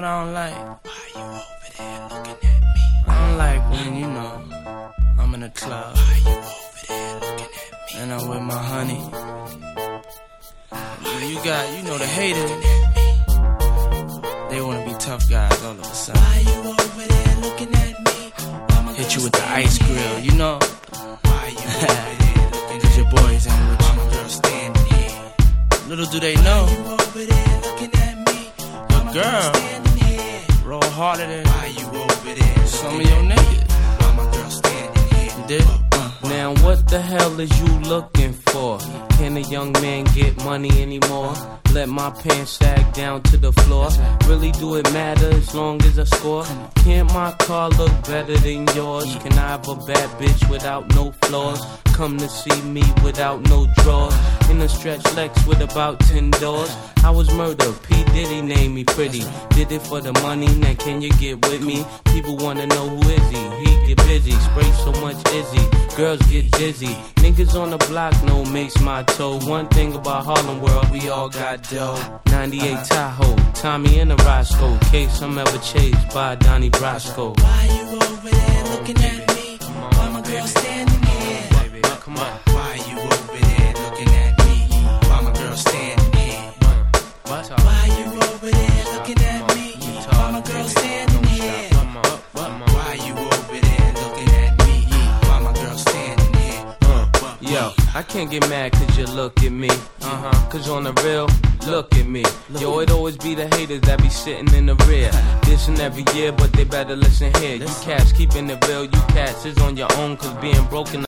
what I don't like? Why you over there looking at me? I don't like when, you know, I'm in a club. Why you over there looking at me? And I'm with my honey. You got, you know, the haters. They wanna be tough guys all of a sudden. Why you over there looking at me? Hit you with the ice grill, you know. Why you over there looking Cause your boys ain't with my girl standing here? you. Little do they know, You over there looking at me? your girl Standing here. roll harder than Why you over there? some of your niggas. Why my girl standing here? You dig? Now what the hell is you looking for? Can a young man get money anymore? Let my pants sag down to the floor. Really do it matter as long as I score? Can't my car look better than yours? Can I have a bad bitch without no flaws? Come to see me without no drawers. In a stretch Lex with about 10 doors. I was murdered, P. Diddy named me pretty. Did it for the money, now can you get with me? People wanna know who is he? He get busy, spray so much Izzy. Girls get dizzy. Niggas on the block know makes my toe. One thing about Harlem World, we all got dough. 98 Tahoe, Tommy and a Roscoe. Case I'm ever chased by Donnie Brasco. Why you over there looking at me? Why my girl standing here? Baby, come on. Why you over there looking at me? Why my girl standing here? Why you over there looking at me? Why my girl standing here? Why you over there looking at me? Why my girl standing here? Yo, I can't get mad cause you look at me. Cause on the real, look at me. Yo, it always be the haters that be sitting in the rear. Dissing every year, but they better listen here. You cats keeping it real, you cats is on your own cause being broken